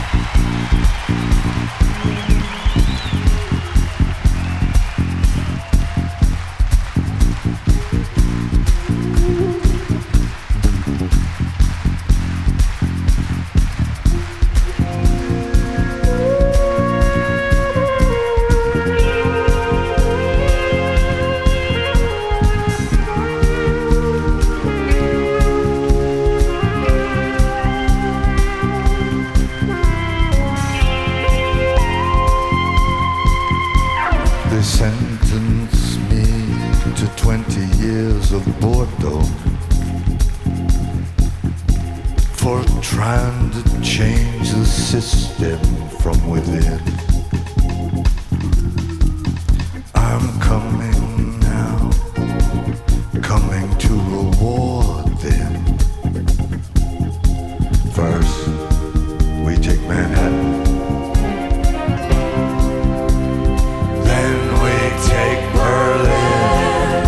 Sentenced me to 20 years of boredom for trying to change the system from within. I'm coming now, coming to reward them. First, we take Manhattan. Take Berlin.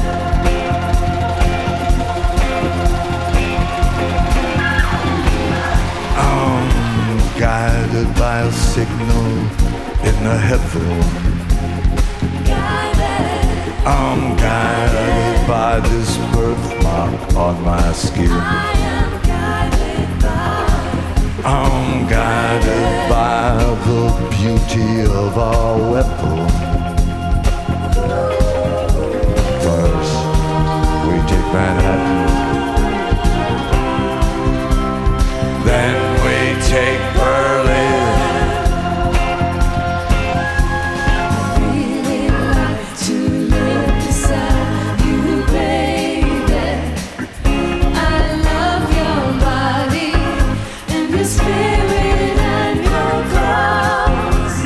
I'm guided by a signal in the heaven. I'm guided by this birthmark on my skin. I'm guided by the beauty of our weapon. First, we take Manhattan. Then we take Berlin. I'd really like to live beside you, baby. I love your body and your spirit and your clothes.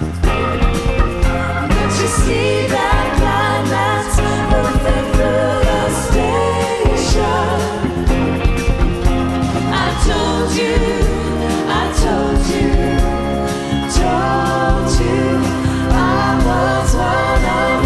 Don't you see that line that's moving through the station? I told you I was one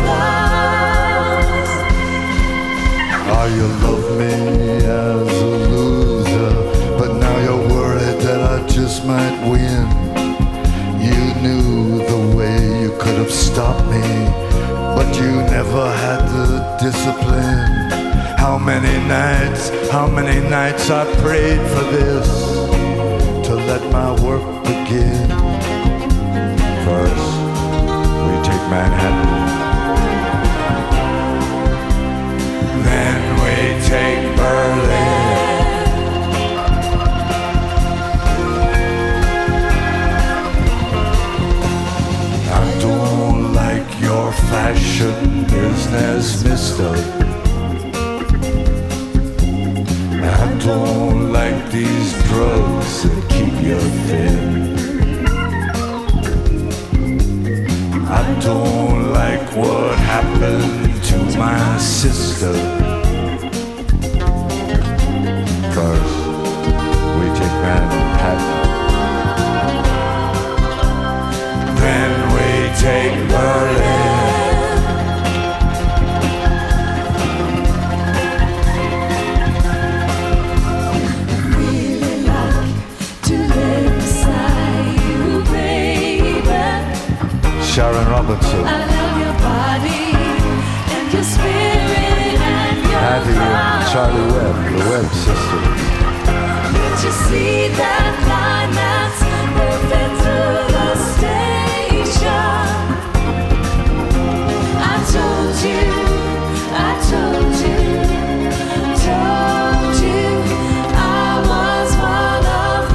of those. Oh, you love me as a loser, but now you're worried that I just might win. You knew the way you could have stopped me, but you never had the discipline. How many nights I prayed for this, to let my work begin. First, we take Manhattan. Then we take Berlin. I don't like your fashion business, mister. I don't like these drugs that keep you thin. I don't like what happened to my sister. First, we take Manhattan. Then we take Berlin. Sharon Robinson. I love your body and your spirit and your Hattie and Charlie Webb, the Webb sisters. Did you see that line that's moving through the station? I told you I was one of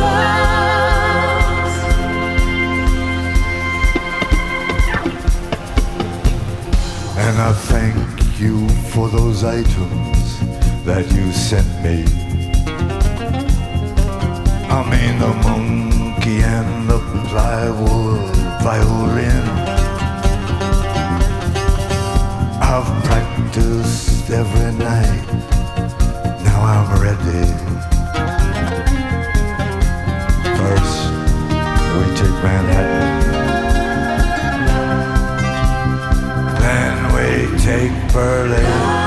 those. And I thank you for those items that you sent me. I mean the monkey and the plywood violin. I've practiced every night. Now I'm ready. First, we take Manhattan. Then we take Berlin.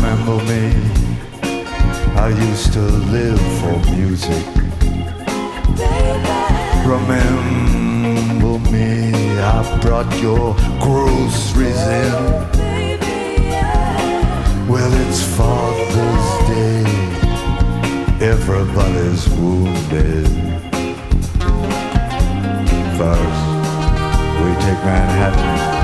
remember me? I used to live for music. Remember me? I brought your groceries in. Well, it's Father's Day. Everybody's wounded. First, we take Manhattan.